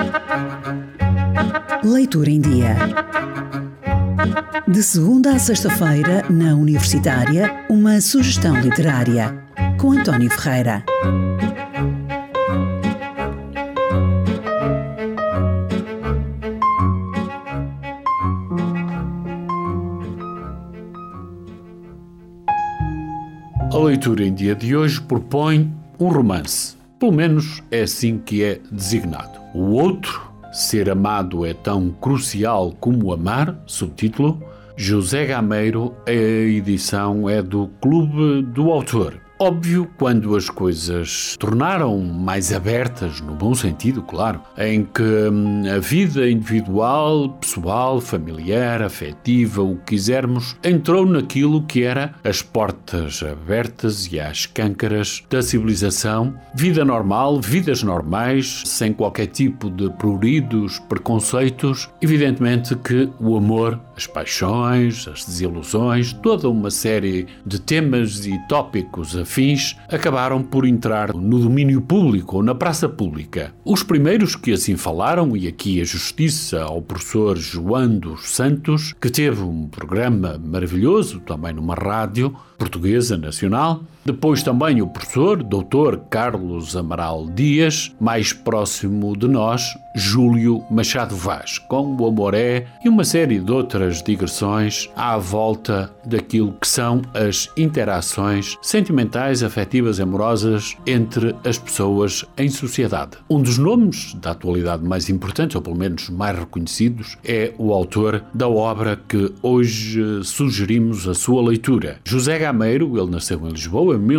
Leitura em Dia. De segunda a sexta-feira, na Universitária, uma sugestão literária, com António Ferreira. A leitura em dia de hoje propõe um romance. Pelo menos é assim que é designado. O outro, Ser amado é tão crucial como amar, subtítulo, José Gameiro, a edição é do Clube do Autor. Óbvio, quando as coisas se tornaram mais abertas, no bom sentido, claro, em que a vida individual, pessoal, familiar, afetiva, o que quisermos, entrou naquilo que era as portas abertas e as câncaras da civilização, vida normal, vidas normais, sem qualquer tipo de pruridos, preconceitos, evidentemente que o amor, as paixões, as desilusões, toda uma série de temas e tópicos afins acabaram por entrar no domínio público ou na praça pública. Os primeiros que assim falaram, e aqui a justiça ao professor João dos Santos, que teve um programa maravilhoso também numa rádio portuguesa nacional, depois também o professor Dr. Carlos Amaral Dias, mais próximo de nós, Júlio Machado Vaz, com O Amor É e uma série de outras digressões à volta daquilo que são as interações sentimentais, afetivas, amorosas entre as pessoas em sociedade. Um dos nomes da atualidade mais importantes, ou pelo menos mais reconhecidos, é o autor da obra que hoje sugerimos a sua leitura. José Gameiro, ele nasceu em Lisboa em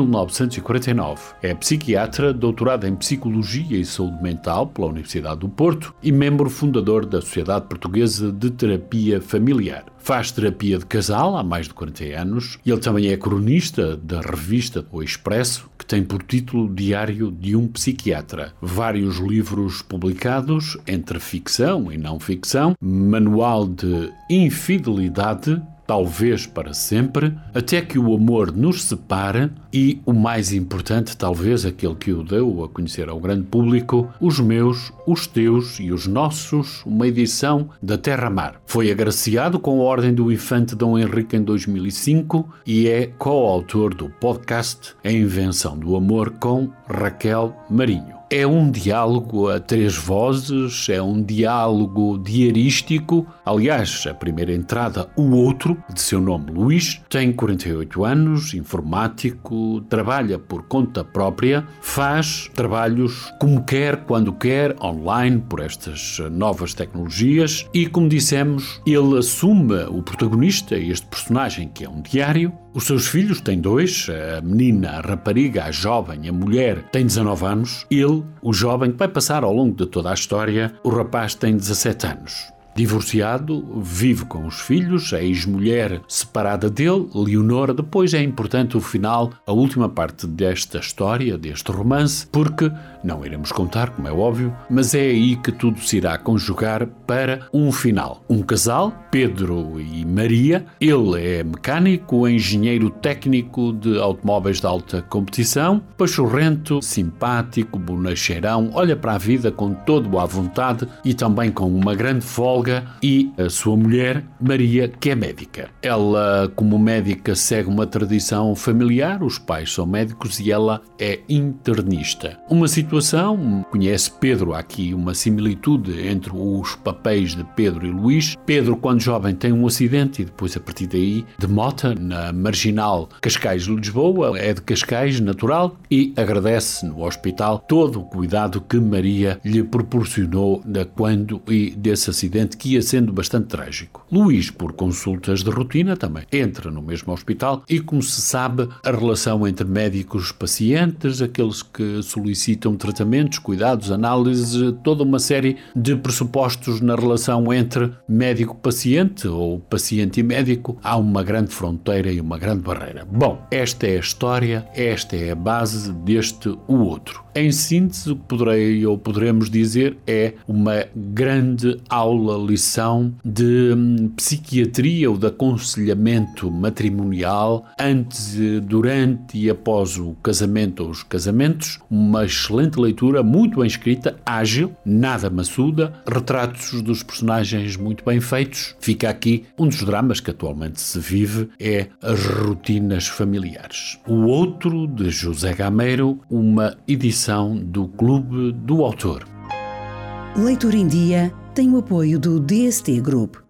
1949. É psiquiatra, doutorado em Psicologia e Saúde Mental pela Universidade do Porto e membro fundador da Sociedade Portuguesa de Terapia Familiar. Faz terapia de casal há mais de 40 anos e ele também é cronista da revista O Expresso, que tem por título Diário de um Psiquiatra. Vários livros publicados, entre ficção e não ficção, Manual de Infidelidade, Talvez para Sempre, Até que o Amor nos Separe e, o mais importante, talvez aquele que o deu a conhecer ao grande público, Os Meus, os Teus e os Nossos, uma edição da Terra Mar. Foi agraciado com a Ordem do Infante Dom Henrique em 2005 e é coautor do podcast A Invenção do Amor com Raquel Marinho. É um diálogo a três vozes, é um diálogo diarístico. Aliás, a primeira entrada, o outro, de seu nome Luís, tem 48 anos, informático, trabalha por conta própria, faz trabalhos como quer, quando quer, online, por estas novas tecnologias e, como dissemos, ele assume o protagonista, este personagem que é um diário. Os seus filhos têm dois, a menina, a rapariga, a jovem, a mulher tem 19 anos, ele, o jovem, vai passar ao longo de toda a história, o rapaz tem 17 anos. Divorciado, vive com os filhos, a ex-mulher separada dele, Leonora. Depois é importante o final, a última parte desta história, deste romance, porque não iremos contar, como é óbvio, mas é aí que tudo se irá conjugar para um final. Um casal, Pedro e Maria, ele é mecânico, engenheiro técnico de automóveis de alta competição, pachorrento, simpático, bonacheirão, olha para a vida com todo à vontade e também com uma grande folga, e a sua mulher, Maria, que é médica. Ela, como médica, segue uma tradição familiar, os pais são médicos e ela é internista. Uma situação, conhece Pedro, há aqui uma similitude entre os papéis de Pedro e Luís. Pedro, quando jovem, tem um acidente e depois, a partir daí, de mota na marginal Cascais de Lisboa, é de Cascais, natural, e agradece no hospital todo o cuidado que Maria lhe proporcionou de quando e desse acidente que ia sendo bastante trágico. Luís, por consultas de rotina, também entra no mesmo hospital e, como se sabe, a relação entre médicos-pacientes, aqueles que solicitam tratamentos, cuidados, análises, toda uma série de pressupostos na relação entre médico-paciente ou paciente e médico, há uma grande fronteira e uma grande barreira. Bom, esta é a história, esta é a base deste O Outro. Em síntese, o que poderemos dizer é uma grande aula, lição de psiquiatria ou de aconselhamento matrimonial antes, durante e após o casamento ou os casamentos. Uma excelente leitura, muito bem escrita, ágil, nada maçuda, retratos dos personagens muito bem feitos. Fica aqui um dos dramas que atualmente se vive, é as rotinas familiares. O outro, de José Gameiro, uma edição do Clube do Autor. Leitura em Dia tem o apoio do DST Group.